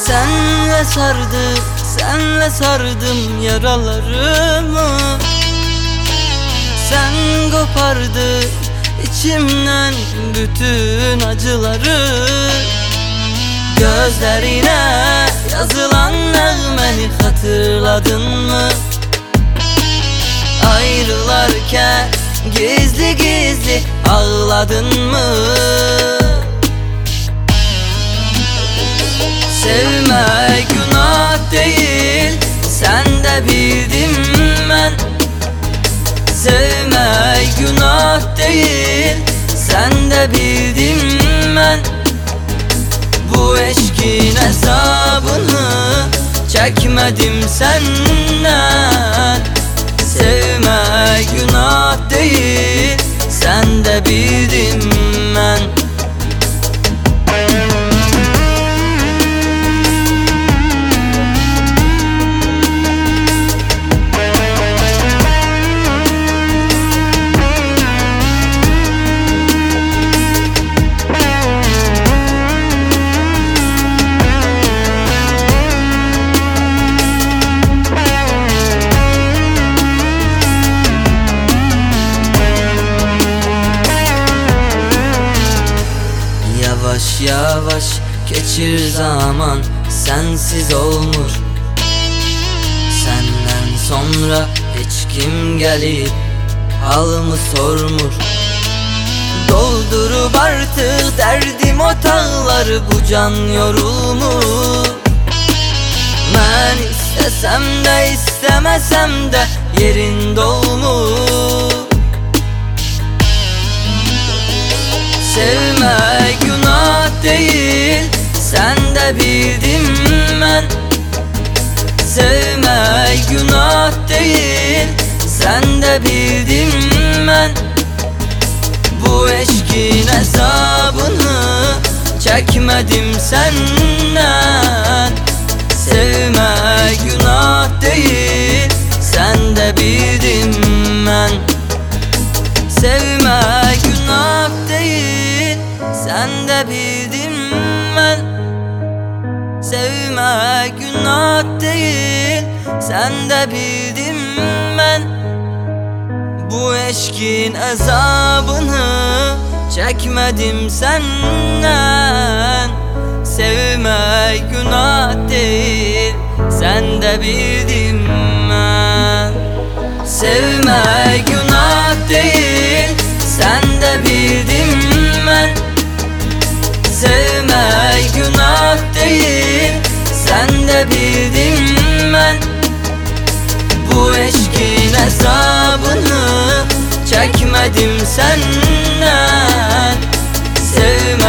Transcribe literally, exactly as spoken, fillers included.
Senle sardı, senle sardım yaralarımı. Sen kopardı içimden bütün acıları. Gözlerine yazılan nağmeni hatırladın mı? Ayrılarken gizli gizli ağladın mı? Sevmek günah değil, sen de bildim ben. Sevmek günah değil, sen de bildim ben. Bu eşkin hesabını çekmedim senden. Sevmek günah değil, sen de bildim ben. Yavaş yavaş geçir zaman, sensiz olmur. Senden sonra hiç kim gelip halımı sormur. Doldurup artık derdim otağları, bu can yorulmuş. Ben istesem de istemesem de yerin dolmuş. Sevmek günah değil, sen de bildim ben. Sevmek günah değil, sen de bildim ben. Bu eşkin hesabını çekmedim senden. Sevmek günah değil, sen de bildim ben. Sevmek günah değil, sen de bildim ben. Sevmek günah değil, sen de bildim ben. Bu eşkin azabını çekmedim senden. Sevmek günah değil, sen de bildim ben. Sevmek günah değil, sen de bildim ben. Sevmek günah değil, sen de bildim ben. Bu eşkin hesabını çekmedim senden. Sevmek